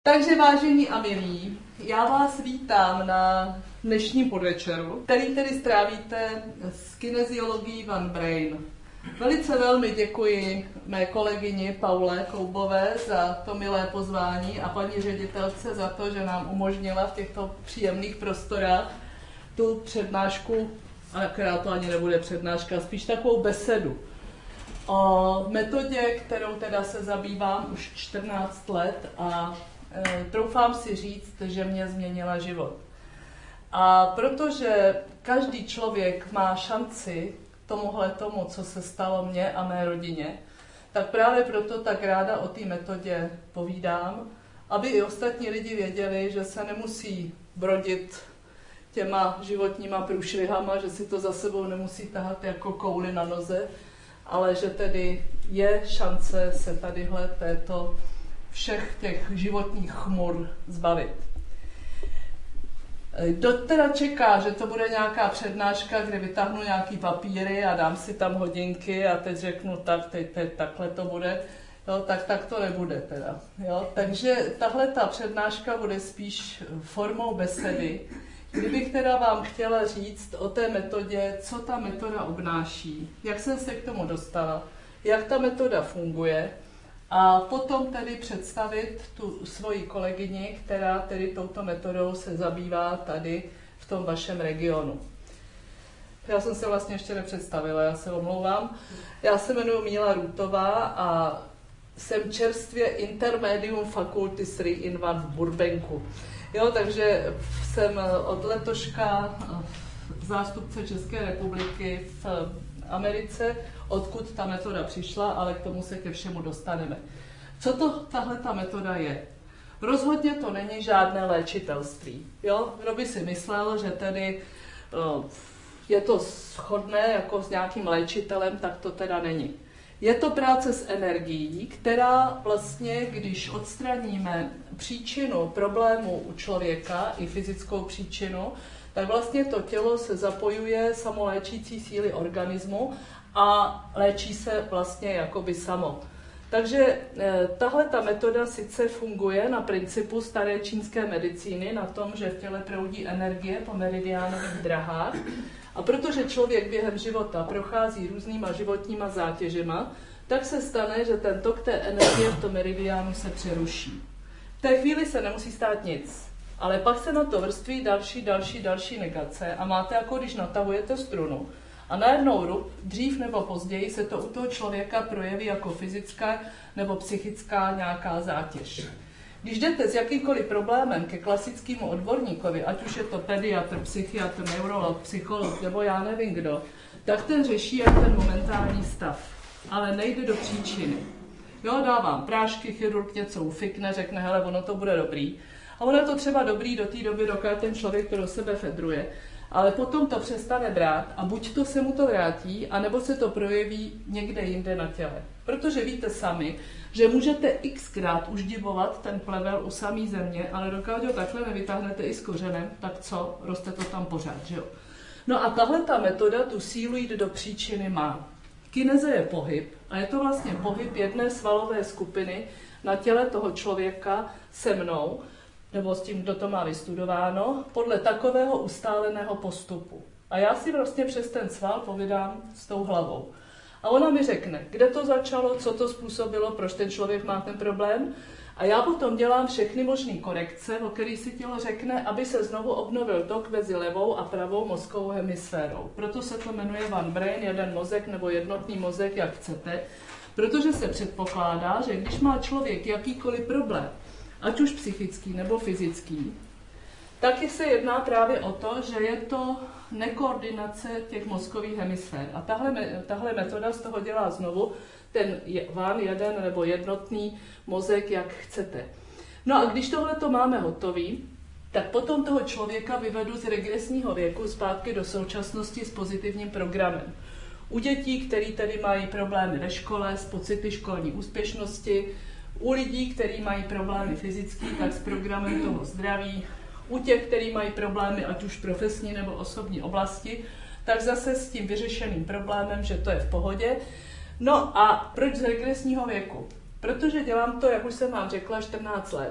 Takže vážení a milí, já vás vítám na dnešním podvečeru, který tedy strávíte s kineziologií One Brain. Velice velmi děkuji mé kolegyni Paule Koubové za to milé pozvání a paní ředitelce za to, že nám umožnila v těchto příjemných prostorách tu přednášku, akorát to ani nebude přednáška, spíš takovou besedu o metodě, kterou teda se zabývám už 14 let a troufám si říct, že mě změnila život. A protože každý člověk má šanci tomu, co se stalo mně a mé rodině, tak právě proto tak ráda o té metodě povídám, aby i ostatní lidi věděli, že se nemusí brodit těma životníma průšvihama, že si to za sebou nemusí tahat jako kouli na noze, ale že tedy je šance se tadyhle všech těch životních chmur zbavit. Kdo teda čeká, že to bude nějaká přednáška, kde vytáhnu nějaký papíry a dám si tam hodinky a teď řeknu teď takhle to bude, jo, tak to nebude teda. Jo. Takže tahle ta přednáška bude spíš formou besedy, kdybych teda vám chtěla říct o té metodě, co ta metoda obnáší, jak jsem se k tomu dostala, jak ta metoda funguje, a potom tedy představit tu svoji kolegyni, která tedy touto metodou se zabývá tady v tom vašem regionu. Já jsem se vlastně ještě nepředstavila, já se omlouvám. Já se jmenuji Míla Růtová a jsem čerstvě Intermedium Faculty 3-in-1 v Burbanku. Jo, takže jsem od letoška zástupce České republiky v Americe, odkud ta metoda přišla, ale k tomu se ke všemu dostaneme. Co to tahle ta metoda je? Rozhodně to není žádné léčitelství. Jo? Kdo by si myslel, že tedy je to shodné jako s nějakým léčitelem, tak to teda není. Je to práce s energií, která vlastně, když odstraníme příčinu problému u člověka, i fyzickou příčinu, tak vlastně to tělo se zapojuje samoléčící síly organismu a léčí se vlastně jakoby samo. Takže tahle ta metoda sice funguje na principu staré čínské medicíny, na tom, že v těle proudí energie po meridiánových drahách, a protože člověk během života prochází různýma životníma zátěžema, tak se stane, že ten tok té energie v tom meridiánu se přeruší. V té chvíli se nemusí stát nic, ale pak se na to vrství další negace a máte, jako když natahujete strunu. A najednou dřív nebo později se to u toho člověka projeví jako fyzická nebo psychická nějaká zátěž. Když jdete s jakýmkoliv problémem ke klasickému odborníkovi, ať už je to pediatr, psychiatr, neurolog, psycholog nebo já nevím kdo, tak ten řeší jen ten momentální stav, ale nejde do příčiny. Jo, dávám prášky, chirurg něco ufikne, řekne, hele, ono to bude dobrý. A ono je to třeba dobrý do té doby, dokud ten člověk to do sebe fedruje, ale potom to přestane brát a buď to se mu to vrátí, anebo se to projeví někde jinde na těle. Protože víte sami, že můžete xkrát uždivovat ten plevel u samé země, ale dokud ho takhle nevytáhnete i s kořenem, tak co? Roste to tam pořád, že jo? No a tahle ta metoda tu sílu jít do příčiny má. Kineze je pohyb a je to vlastně pohyb jedné svalové skupiny na těle toho člověka se mnou, nebo s tím, kdo to má vystudováno, podle takového ustáleného postupu. A já si vlastně přes ten sval povídám s tou hlavou. A ona mi řekne, kde to začalo, co to způsobilo, proč ten člověk má ten problém. A já potom dělám všechny možné korekce, o kterých si tělo řekne, aby se znovu obnovil tok mezi levou a pravou mozkovou hemisférou. Proto se to jmenuje One Brain, jeden mozek nebo jednotný mozek, jak chcete, protože se předpokládá, že když má člověk jakýkoliv problém, ať už psychický nebo fyzický, taky se jedná právě o to, že je to nekoordinace těch mozkových hemisfér. A tahle metoda z toho dělá znovu ten vám jeden nebo jednotný mozek, jak chcete. No a když tohleto máme hotový, tak potom toho člověka vyvedu z regresního věku zpátky do současnosti s pozitivním programem. U dětí, který tedy mají problémy ve škole s pocity školní úspěšnosti, u lidí, kteří mají problémy fyzické, tak s programem toho zdraví, u těch, kteří mají problémy, ať už profesní nebo osobní oblasti, tak zase s tím vyřešeným problémem, že to je v pohodě. No a proč z regresního věku? Protože dělám to, jak už jsem vám řekla, 14 let.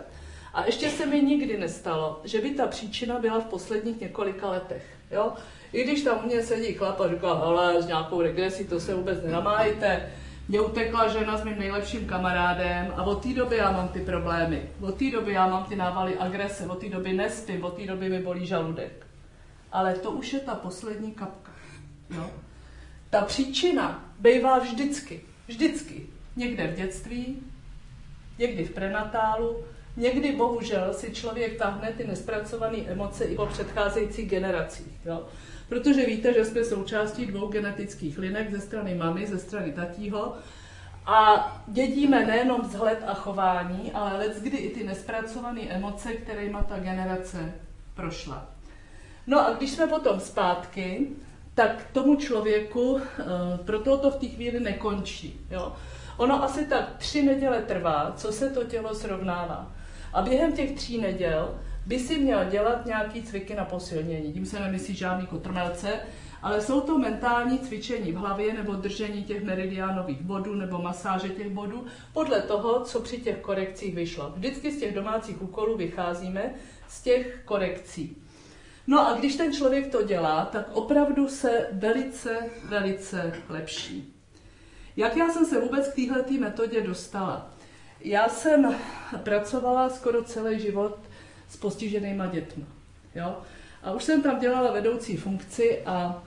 A ještě se mi nikdy nestalo, že by ta příčina byla v posledních několika letech. Jo? I když tam u mě sedí chlap a říká, hele, s nějakou regresí, to se vůbec nenamájte. Mě utekla žena s mým nejlepším kamarádem a od té doby já mám ty problémy. Od té doby já mám ty návaly agrese, od té doby nespím, od té doby mi bolí žaludek. Ale to už je ta poslední kapka. Jo? Ta příčina bývá vždycky. Někde v dětství, někdy v prenatálu, někdy bohužel si člověk tahne ty nespracované emoce i po předcházejících generacích. Jo? Protože víte, že jsme součástí 2 genetických linek ze strany mamy, ze strany tatího a dědíme nejenom vzhled a chování, ale leckdy i ty nespracované emoce, kterýma ta generace prošla. No a když jsme potom zpátky, tak tomu člověku, proto to v té chvíli nekončí. Jo? Ono asi tak 3 neděle trvá, co se to tělo srovnává. A během těch 3 neděl by si měl dělat nějaký cviky na posilnění. Tím se nemyslí žádný kotrmelce, ale jsou to mentální cvičení v hlavě nebo držení těch meridiánových bodů nebo masáže těch bodů podle toho, co při těch korekcích vyšlo. Vždycky z těch domácích úkolů vycházíme z těch korekcí. No a když ten člověk to dělá, tak opravdu se velice lepší. Jak já jsem se vůbec k téhletý metodě dostala? Já jsem pracovala skoro celý život s postiženýma dětma. Jo? A už jsem tam dělala vedoucí funkci a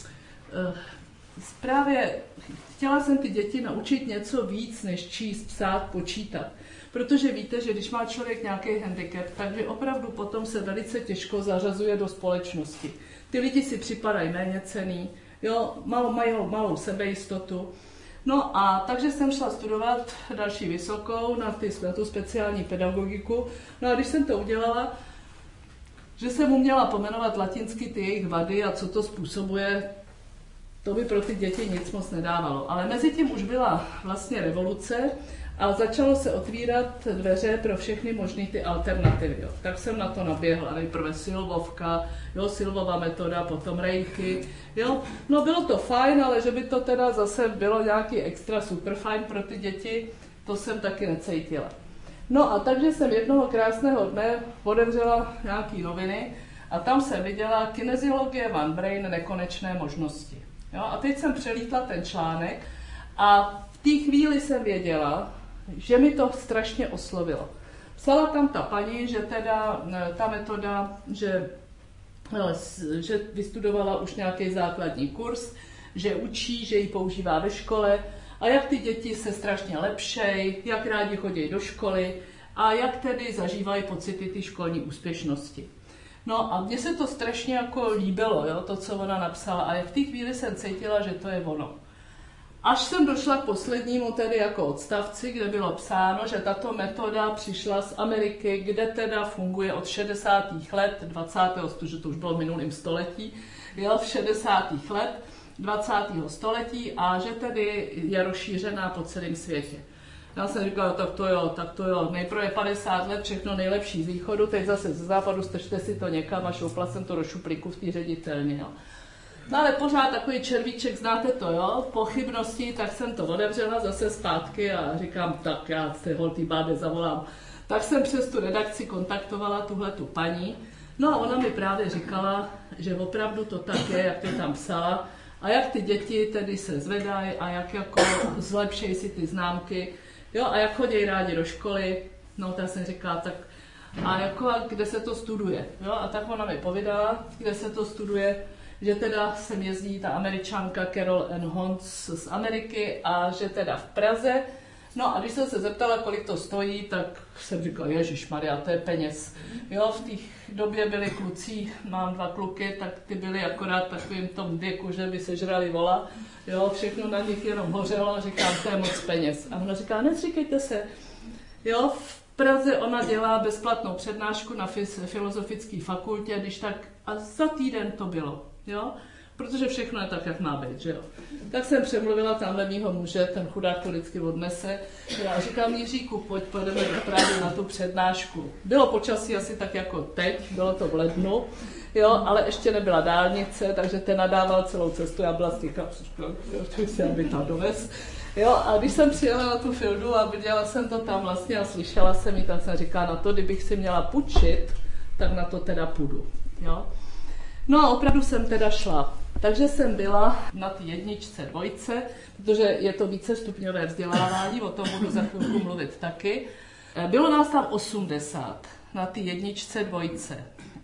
právě chtěla jsem ty děti naučit něco víc, než číst, psát, počítat. Protože víte, že když má člověk nějaký handicap, takže opravdu potom se velice těžko zařazuje do společnosti. Ty lidi si připadají méněcenný, jo, mají malou sebejistotu. No a takže jsem šla studovat další vysokou na tu speciální pedagogiku. No a když jsem to udělala, že jsem uměla pomenovat latinsky ty jejich vady a co to způsobuje, to by pro ty děti nic moc nedávalo. Ale mezi tím už byla vlastně revoluce a začalo se otvírat dveře pro všechny možné ty alternativy. Jo. Tak jsem na to naběhla. Nejprve Silvovka, jo, Silvova metoda, potom Reiki. Jo. No bylo to fajn, ale že by to teda zase bylo nějaký extra super fajn pro ty děti, to jsem taky necítila. No a takže jsem jednoho krásného dne otevřela nějaký noviny a tam jsem viděla Kineziologie One Brain, nekonečné možnosti. Jo. A teď jsem přelítla ten článek a v té chvíli jsem věděla, že mi to strašně oslovilo. Psala tam ta paní, že teda ta metoda, že vystudovala už nějaký základní kurz, že učí, že ji používá ve škole a jak ty děti se strašně lepšej, jak rádi chodí do školy a jak tedy zažívají pocity ty školní úspěšnosti. No a mně se to strašně jako líbilo, jo, to, co ona napsala a v té chvíli jsem cítila, že to je ono. Až jsem došla k poslednímu tedy jako odstavci, kde bylo psáno, že tato metoda přišla z Ameriky, kde teda funguje od 60. let 20. že to už bylo v minulém století, jo, v 60. let 20. století a že tedy je rozšířená po celém světě. Já jsem říkala, tak to jo, nejprve 50 let, všechno nejlepší z východu, teď zase ze západu, strčte si to někam a šoupla jsem to do šuplíku v té ředitelně, jo. No ale pořád takový červíček, znáte to, jo, pochybnosti, tak jsem to otevřela zase zpátky a říkám, tak já se holtý bábě zavolám. Tak jsem přes tu redakci kontaktovala tuhletu paní, no a ona mi právě říkala, že opravdu to tak je, jak to tam psala, a jak ty děti tedy se zvedají a jak jako zlepšejí si ty známky, jo, a jak chodí rádi do školy, no tak jsem říkala, tak a jako kde se to studuje, jo, a tak ona mi povídala, kde se to studuje, že teda sem jezdí ta Američanka Carol Ann Holmes z Ameriky a že teda v Praze. No a když jsem se zeptala, kolik to stojí, tak jsem říkala, ježišmarja, to je peněz. Jo, v té době byli kluci, mám 2 kluky, tak ty byli akorát takovým tom věku, že by sežrali vola. Jo, všechno na nich jenom hořelo, říkám, to je moc peněz. A ona říká, nezříkejte se. Jo, v Praze ona dělá bezplatnou přednášku na filozofické fakultě, když tak, a za týden to bylo. Jo? Protože všechno je tak, jak má být, že jo. Tak jsem přemluvila tamhle mýho muže, ten chudák to vždycky odnese. Já říkám, Jiříku, pojedeme do Prahy na tu přednášku. Bylo počasí asi tak jako teď, bylo to v lednu, jo, ale ještě nebyla dálnice, takže ten nadával celou cestu, já byla stíka, aby tam dovez. Jo, a když jsem přijela na tu fildu a viděla jsem to tam vlastně a slyšela jsem ji, tak jsem říkala, na to, kdybych si měla půjčit, tak na to teda půjdu. Jo. No a opravdu jsem teda šla. Takže jsem byla na té jedničce, dvojce, protože je to vícestupňové vzdělávání, o tom budu za chvilku mluvit taky. Bylo nás tam 80 na té jedničce, dvojce.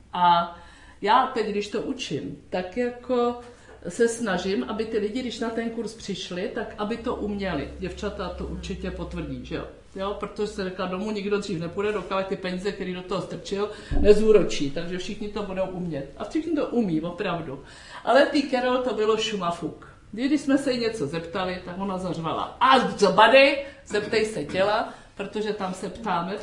A já teď, když to učím, tak jako se snažím, aby ty lidi, když na ten kurz přišli, tak aby to uměli. Děvčata to určitě potvrdí, že jo? Jo, protože se říká, domů nikdo dřív nepůjde, dokud ty peníze, který do toho strčil, nezúročí, takže všichni to budou umět. A všichni to umí, opravdu. Ale ty Carol to bylo šumafuk. Když jsme se jí něco zeptali, tak ona zařvala. A co bady? Zeptej se těla, protože tam se ptáme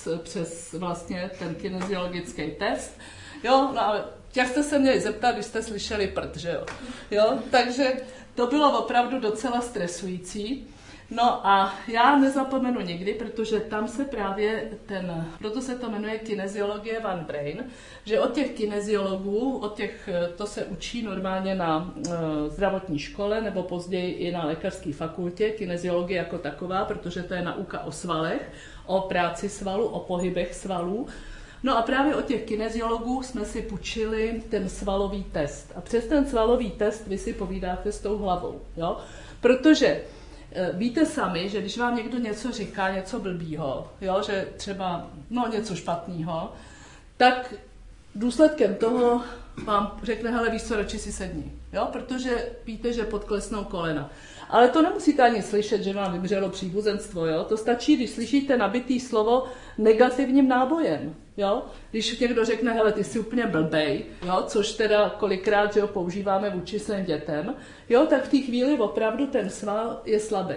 přes vlastně ten kineziologický test. Jo, no ale jak jste se měli zeptat, když jste slyšeli prd, že jo? Jo, takže to bylo opravdu docela stresující. No a já nezapomenu nikdy, protože tam se právě proto se to jmenuje kineziologie Van Brain, že od těch kineziologů, to se učí normálně na zdravotní škole nebo později i na lékařské fakultě, kineziologie jako taková, protože to je nauka o svalech, o práci svalů, o pohybech svalů. No a právě od těch kineziologů jsme si půjčili ten svalový test. A přes ten svalový test vy si povídáte s tou hlavou, jo? Protože víte sami, že když vám někdo něco říká, něco blbýho, jo, že třeba něco špatného, tak důsledkem toho vám řekne, hele, víš co, radši si sedni, jo, protože víte, že podklesnou kolena. Ale to nemusíte ani slyšet, že vám vymřelo příbuzenstvo, jo, to stačí, když slyšíte nabitý slovo negativním nábojem, jo, když někdo řekne, hele, ty jsi úplně blbej, jo, což teda kolikrát, že ho používáme vůči svým dětem, jo, tak v té chvíli opravdu ten sval je slabý.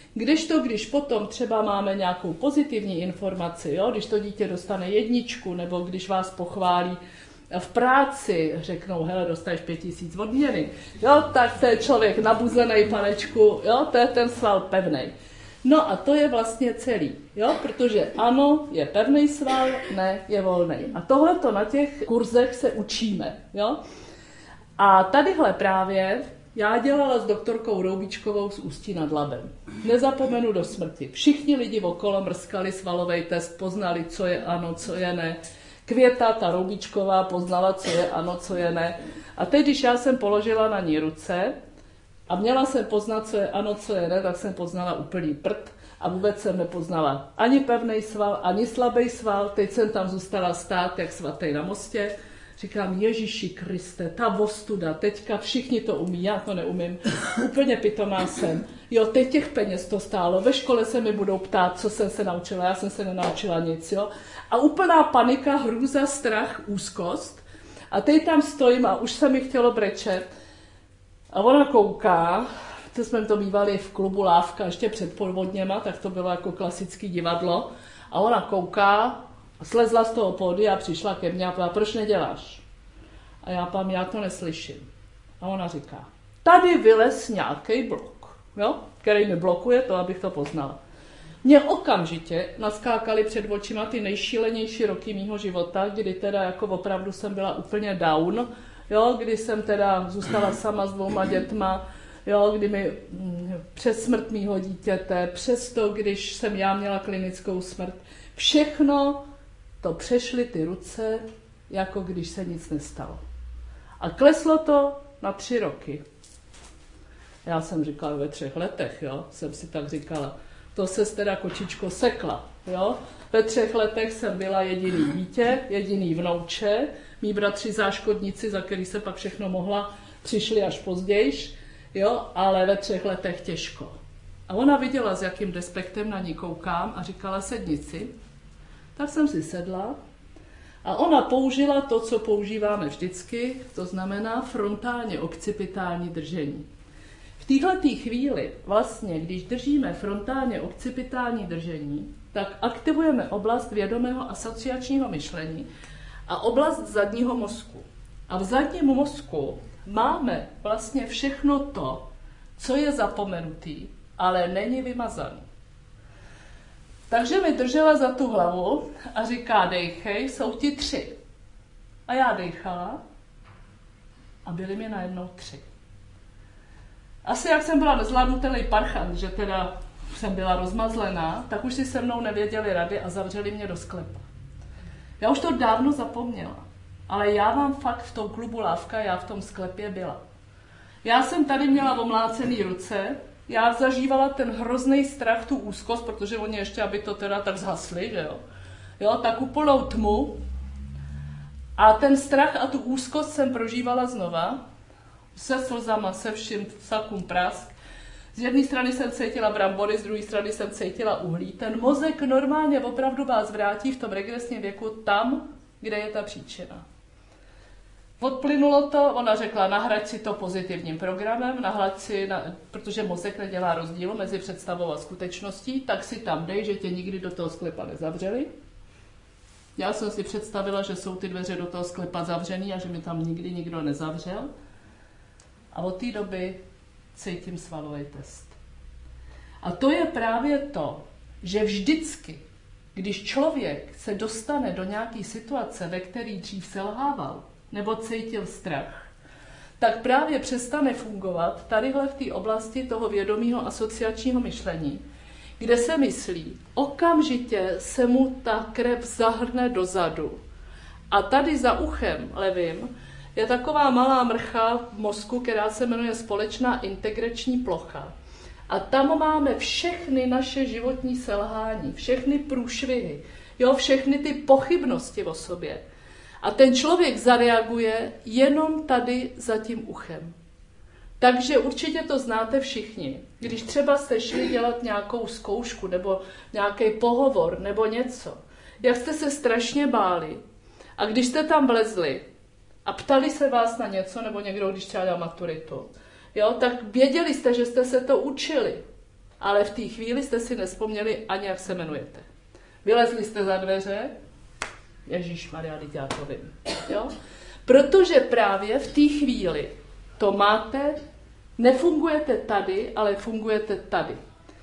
Když potom třeba máme nějakou pozitivní informaci, jo, když to dítě dostane 1, nebo když vás pochválí v práci, řeknou, hele, dostaneš 5000 odměny, jo, tak to je člověk nabuzený, panečku, jo, to je ten sval pevnej. No a to je vlastně celý, jo, protože ano, je pevný sval, ne, je volný. A tohleto na těch kurzech se učíme, jo. A tadyhle právě já dělala s doktorkou Roubíčkovou z Ústí nad Labem. Nezapomenu do smrti. Všichni lidi okolo mrskali svalový test, poznali, co je ano, co je ne. Květa, ta Roubíčková, poznala, co je ano, co je ne. A teď, když já jsem položila na ní ruce a měla jsem poznat, co je ano, co je ne, tak jsem poznala úplný prd a vůbec jsem nepoznala ani pevný sval, ani slabý sval. Teď jsem tam zůstala stát, jak svatý na mostě. Říkám, Ježíši Kriste, ta vostuda, teďka všichni to umí, já to neumím, úplně pitomá jsem. Jo, teď těch peněz to stálo, ve škole se mi budou ptát, co jsem se naučila, já jsem se nenaučila nic, jo. A úplná panika, hrůza, strach, úzkost. A teď tam stojím a už se mi chtělo brečet. A ona kouká, to jsme to bývali v klubu Lávka ještě před podvodněma, tak to bylo jako klasický divadlo. A ona kouká, slezla z toho pódia a přišla ke mně a povedala, proč neděláš? A já to neslyším. A ona říká, tady vylez nějaký blok, jo? Který mi blokuje to, abych to poznala. Mně okamžitě naskákaly před očima ty nejšílenější roky mýho života, kdy teda jako opravdu jsem byla úplně down, jo? Kdy jsem teda zůstala sama s 2 dětma, jo? Kdy mi přes smrt mýho dítěte, přesto, když jsem já měla klinickou smrt, všechno to přešly ty ruce, jako když se nic nestalo. A kleslo to na 3 roky. Já jsem říkala ve 3 letech, jo, jsem si tak říkala. To se teda kočičko sekla, jo. Ve 3 letech jsem byla jediný dítě, jediný vnouče. Mí bratři záškodníci, za který se pak všechno mohla, přišli až později, jo, ale ve 3 letech těžko. A ona viděla, s jakým respektem na ní koukám a říkala, sedni si. Tak jsem si sedla a ona použila to, co používáme vždycky, to znamená frontálně occipitální držení. V této chvíli vlastně, když držíme frontálně occipitální držení, tak aktivujeme oblast vědomého asociačního myšlení a oblast zadního mozku. A v zadním mozku máme vlastně všechno to, co je zapomenutý, ale není vymazaný. Takže mi držela za tu hlavu a říká, dejchej, jsou ti 3. A já dejchala a byly mi najednou 3. Asi jak jsem byla nezvládnutelný parchant, že teda jsem byla rozmazlená, tak už si se mnou nevěděli rady a zavřeli mě do sklepa. Já už to dávno zapomněla, ale já vám fakt v tom klubu Lávka, já v tom sklepě byla. Já jsem tady měla omlácený ruce, já zažívala ten hrozný strach, tu úzkost, protože oni ještě, aby to teda tak zhasli, že jo. Jo, tak úplnou tmu. A ten strach a tu úzkost jsem prožívala znova, se slzama, se vším, sakum prask. Z jedné strany jsem cítila brambory, z druhé strany jsem cítila uhlí. Ten mozek normálně opravdu vás vrátí v tom regresním věku tam, kde je ta příčina. Odplynulo to, ona řekla, nahraď si to pozitivním programem, protože mozek nedělá rozdíl mezi představou a skutečností, tak si tam dej, že tě nikdy do toho sklepa nezavřeli. Já jsem si představila, že jsou ty dveře do toho sklepa zavřený a že mi tam nikdy nikdo nezavřel. A od té doby cítím svalový test. A to je právě to, že vždycky, když člověk se dostane do nějaké situace, ve které dřív selhával, nebo cítil strach, tak právě přestane fungovat tadyhle v té oblasti toho vědomého asociačního myšlení, kde se myslí, okamžitě se mu ta krev zahrne dozadu. A tady za uchem levým je taková malá mrcha v mozku, která se jmenuje společná integrační plocha. A tam máme všechny naše životní selhání, všechny průšvihy, jo, všechny ty pochybnosti o sobě. A ten člověk zareaguje jenom tady za tím uchem. Takže určitě to znáte všichni. Když třeba jste šli dělat nějakou zkoušku nebo nějaký pohovor nebo něco, jak jste se strašně báli a když jste tam vlezli a ptali se vás na něco, nebo někdo, když třeba dělal maturitu, jo, tak věděli jste, že jste se to učili, ale v té chvíli jste si nevzpomněli ani, jak se jmenujete. Vylezli jste za dveře, Ježíšmarja, já to vím. Jo? Protože právě v té chvíli to máte, nefungujete tady, ale fungujete tady.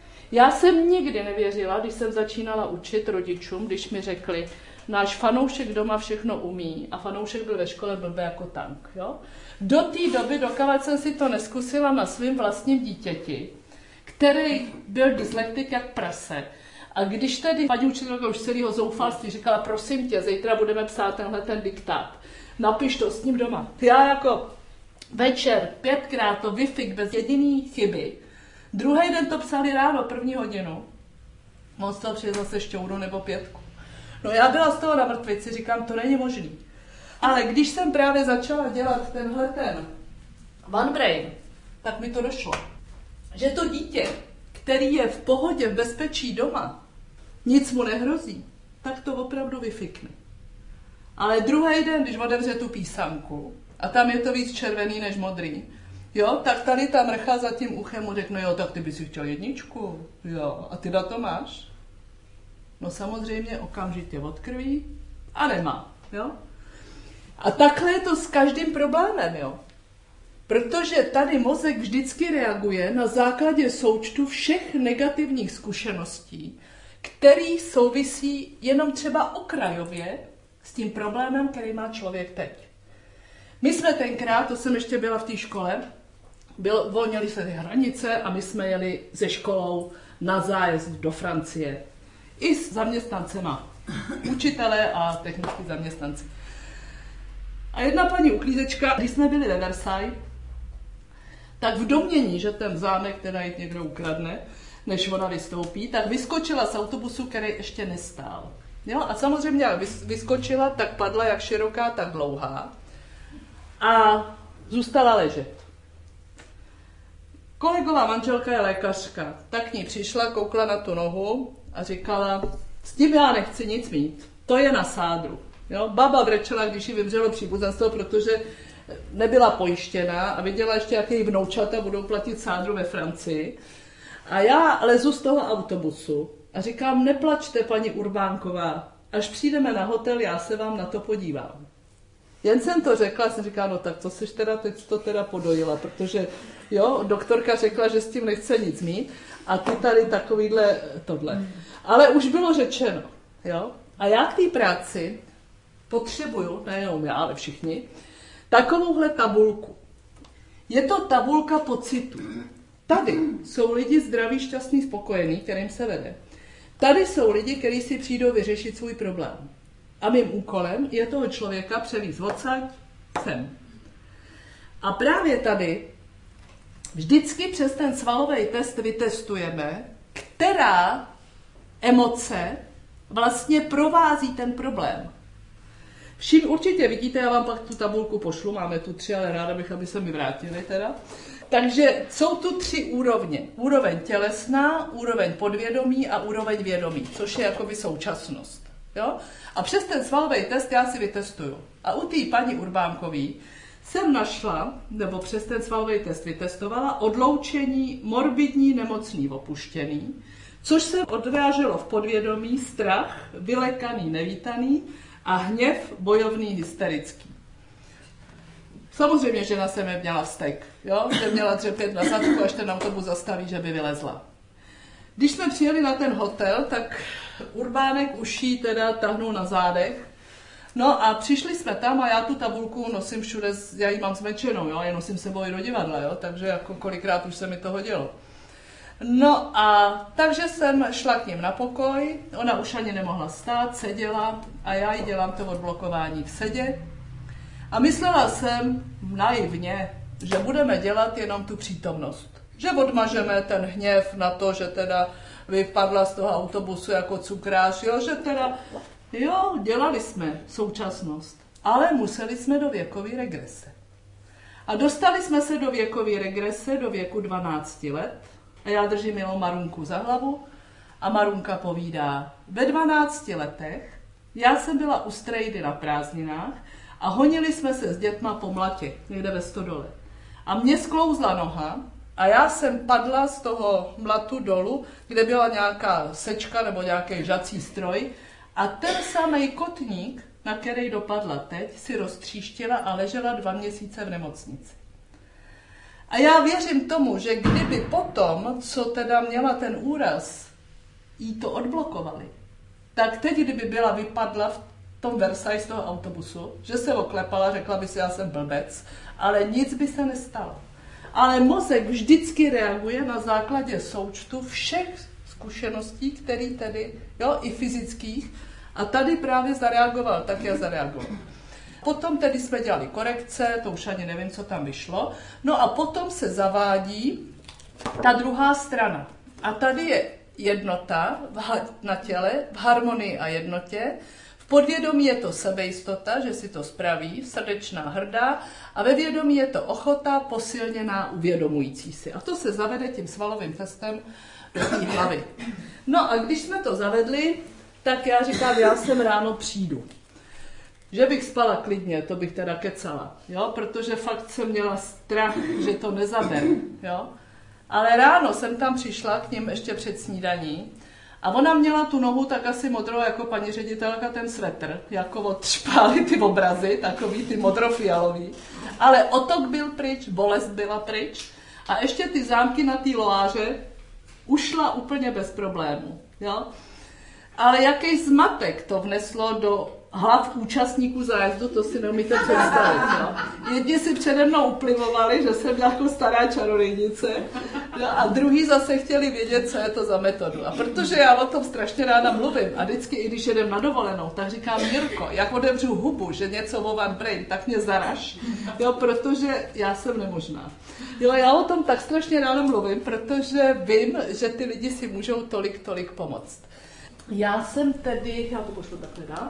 Já jsem nikdy nevěřila, když jsem začínala učit rodičům, když mi řekli, náš fanoušek doma všechno umí a fanoušek byl ve škole blbý jako tank. Jo? Do té doby, dokud jsem si to neskusila na svým vlastním dítěti, který byl dyslektik jak prase. A když tedy paní učitelka už celého zoufalství říkala, prosím tě, zítra budeme psát tenhle ten diktát, napiš to s ním doma. Já jako večer 5krát to vyfik bez jediný chyby. Druhý den to psali ráno, 1. hodinu. On z toho přijde zase šťouru nebo 5. No já byla z toho na mrtvici, říkám, to není možný. Ale když jsem právě začala dělat tenhle ten One Brain, tak mi to došlo. Že to dítě, který je v pohodě, v bezpečí doma, nic mu nehrozí, tak to opravdu vyfikne. Ale druhý den, když otevře tu písanku, a tam je to víc červený než modrý, jo, tak tady ta mrcha za tím uchem mu řekne, jo, tak ty bys si chtěl 1, jo, a ty na to máš? No samozřejmě okamžitě odkrví a nemá, jo. A takhle je to s každým problémem, jo. Protože tady mozek vždycky reaguje na základě součtu všech negativních zkušeností, který souvisí jenom třeba okrajově s tím problémem, který má člověk teď. My jsme tenkrát, to jsem ještě byla v té škole, volnily se ty hranice a my jsme jeli se školou na zájezd do Francie. I s zaměstnancema, učitelé a technický zaměstnanci. A jedna paní uklízečka, když jsme byli ve Versailles, tak v domnění, že ten zámek teda jít někdo ukradne, než ona vystoupí, tak vyskočila z autobusu, který ještě nestál. Jo? A samozřejmě, jak vyskočila, tak padla jak široká, tak dlouhá a zůstala ležet. Kolegová manželka je lékařka, tak k ní přišla, koukla na tu nohu a říkala, s tím já nechci nic mít, to je na sádru. Jo? Baba brečela, když jí vymřelo příbuzenstvo, protože nebyla pojištěná a viděla ještě, jak její vnoučata budou platit sádru ve Francii. A já lezu z toho autobusu a říkám, neplačte, paní Urbánková, až přijdeme na hotel, já se vám na to podívám. Jen jsem to řekla, jsem říkala, no tak to seš teda, teď to teda podojila, protože jo, doktorka řekla, že s tím nechce nic mít a ty tady takovýhle tohle. Ale už bylo řečeno, jo. A já k té práci potřebuju, nejenom já, ale všichni, takovouhle tabulku. Je to tabulka pocitů. Tady jsou lidi zdraví, šťastní, spokojení, kterým se vede. Tady jsou lidi, kteří si přijdou vyřešit svůj problém. A mým úkolem je toho člověka převízt odsaď sem. A právě tady vždycky přes ten svalový test vytestujeme, která emoce vlastně provází ten problém. Určitě vidíte, já vám pak tu tabulku pošlu, máme tu 3, ale ráda bych, aby se mi vrátili teda. Takže jsou tu 3 úrovně. Úroveň tělesná, úroveň podvědomí a úroveň vědomí, což je jakoby současnost. Jo? A přes ten svalový test já si vytestuju. A u té paní Urbánkový jsem našla, nebo přes ten svalový test vytestovala, odloučení morbidní, nemocný, opuštěný, což se odráželo v podvědomí strach, vylekaný, nevítaný a hněv, bojovný, hysterický. Samozřejmě žena se mi měla vztek, jo? Že měla dřepět na zadku, až ten autobus zastaví, že by vylezla. Když jsme přijeli na ten hotel, tak Urbánek už jí teda tahnul na zádech. No a přišli jsme tam a já tu tabulku nosím všude, já ji mám zmečenou, jo? Já nosím sebou i do divadla, jo? Takže jako kolikrát už se mi to hodilo. No a takže jsem šla k ním na pokoj, ona už ani nemohla stát, seděla a já jí dělám to odblokování v sedě. A myslela jsem naivně, že budeme dělat jenom tu přítomnost. Že odmažeme ten hněv na to, že teda vypadla z toho autobusu jako cukrář, jo, že teda, jo, dělali jsme současnost, ale museli jsme do věkové regrese. A dostali jsme se do věkové regrese do věku 12 let a já držím milou Marunku za hlavu a Marunka povídá, ve 12 letech já jsem byla u strejdy na prázdninách a honili jsme se s dětma po mlatě, někde ve stodole. A mě sklouzla noha a já jsem padla z toho mlatu dolů, kde byla nějaká sečka nebo nějaký žací stroj a ten samej kotník, na který dopadla teď, si roztříštila a ležela 2 měsíce v nemocnici. A já věřím tomu, že kdyby potom, co teda měla ten úraz, jí to odblokovali, tak teď, kdyby byla vypadla v tom Versailles z toho autobusu, že se oklepala, řekla by si, já jsem blbec, ale nic by se nestalo. Ale mozek vždycky reaguje na základě součtu všech zkušeností, které tedy, jo, i fyzických, a tady právě zareagoval, tak já zareagoval. Potom tedy jsme dělali korekce, to už ani nevím, co tam vyšlo, no a potom se zavádí ta druhá strana. A tady je jednota na těle, v harmonii a jednotě. V podvědomí je to sebejistota, že si to spraví, srdečná, hrdá, a ve vědomí je to ochota, posilněná, uvědomující si. A to se zavede tím svalovým testem do té hlavy. No a když jsme to zavedli, tak já říkám, já sem ráno přijdu. Že bych spala klidně, to bych teda kecala, jo? Protože fakt jsem měla strach, že to nezaberu, jo? Ale ráno jsem tam přišla k ním ještě před snídaní a ona měla tu nohu tak asi modrou jako paní ředitelka ten svetr, jako odšpály ty obrazy, takový ty modrofialový. Ale otok byl pryč, bolest byla pryč a ještě ty zámky na té loáře ušla úplně bez problémů, jo? Ale jaký zmatek to vneslo do hlav účastníků zájezdu, to si neumíte představit. No. Jedni si přede mnou uplivovali, že jsem jako stará čarodějnice, no, a druhý zase chtěli vědět, co je to za metodu. A protože já o tom strašně ráda mluvím a vždycky, i když jedem na dovolenou, tak říkám, Jirko, jak otevřu hubu, že něco o One Brain, tak mě zaraž, jo, protože já jsem nemožná. Jo, já o tom tak strašně ráda mluvím, protože vím, že ty lidi si můžou tolik pomoct. Já jsem tedy, já to pošlu takhle dál.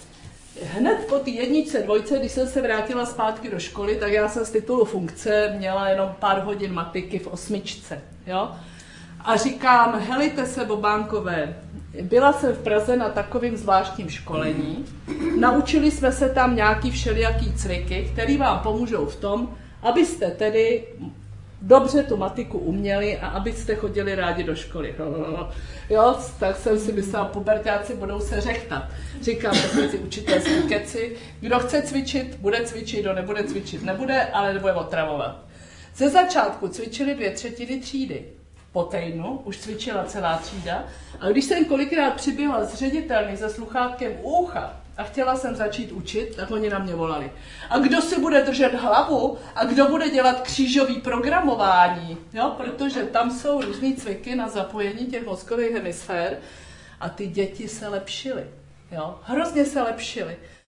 Hned po té 1, 2, když jsem se vrátila zpátky do školy, tak já jsem z titulu funkce měla jenom pár hodin matiky v 8. Jo? A říkám, helejte se, Bobánkové, byla jsem v Praze na takovým zvláštním školení, naučili jsme se tam nějaký všelijaký cviky, které vám pomůžou v tom, abyste tedy dobře tu matiku uměli a abyste chodili rádi do školy. Jo, tak jsem si myslela, puberťáci budou se řechtat. Říkám, takové ty učitelský keci. Kdo chce cvičit, bude cvičit, kdo nebude cvičit, nebude, ale nebude otravovat. Ze začátku cvičili 2/3 třídy. Po týdnu už cvičila celá třída. A když jsem kolikrát přiběhla z ředitelny se sluchátkem u ucha a chtěla jsem začít učit, tak oni na mě volali. A kdo si bude držet hlavu a kdo bude dělat křížový programování, jo? Protože tam jsou různý cviky na zapojení těch mozkových hemisfér a ty děti se lepšily. Jo? Hrozně se lepšily.